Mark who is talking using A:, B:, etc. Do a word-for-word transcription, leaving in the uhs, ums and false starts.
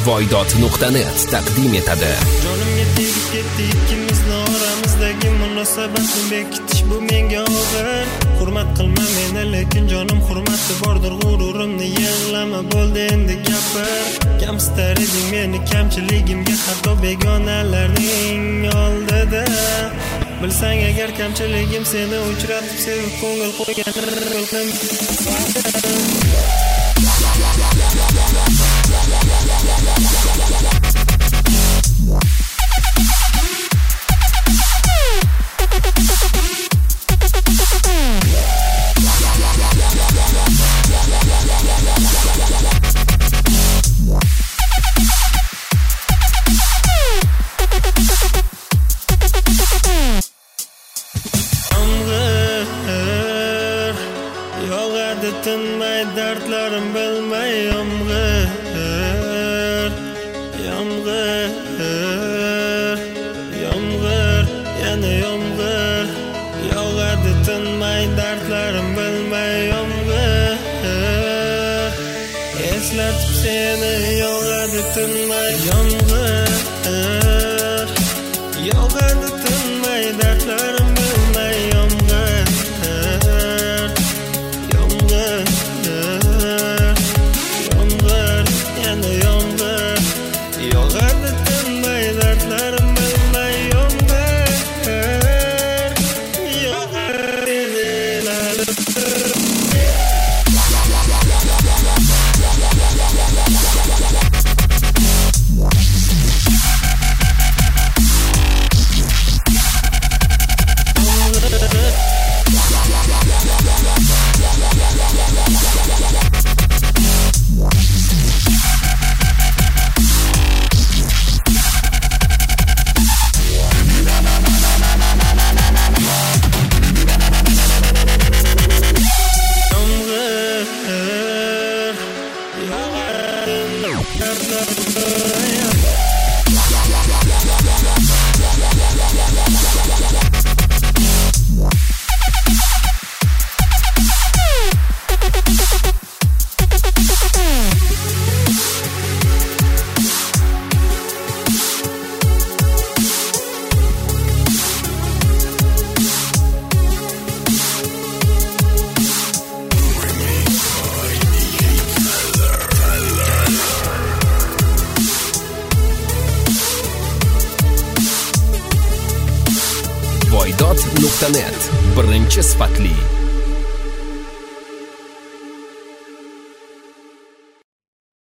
A: voydod nuqta net taqdim etadi.
B: Jonimga tegib ketdi ikkimizni oramizdagi munosabatni bekitish bu menga og'ir. Hurmat qilma meni, lekin jonim hurmati bordir, g'ururimni yig'lama, bo'ldi endi gapir. Kamsitar eding meni kamchiligimga, hatto begonalarning oldida. Bilsang agar kamchiligim seni uchratib sevib ko'ngil qo'yganim. Yog'adi tinmay dardlarim bilmay yomg'ir, yomg'ir, yomg'ir, yana yomg'ir. Yog'adi tinmay dardlarim bilmay yomg'ir. Eslatib seni yog'adi tinmay yomg'ir. Yog'adi tinmay dardlarim bilmay yomg'ir.
A: voydod nuqta net birinchi sifatli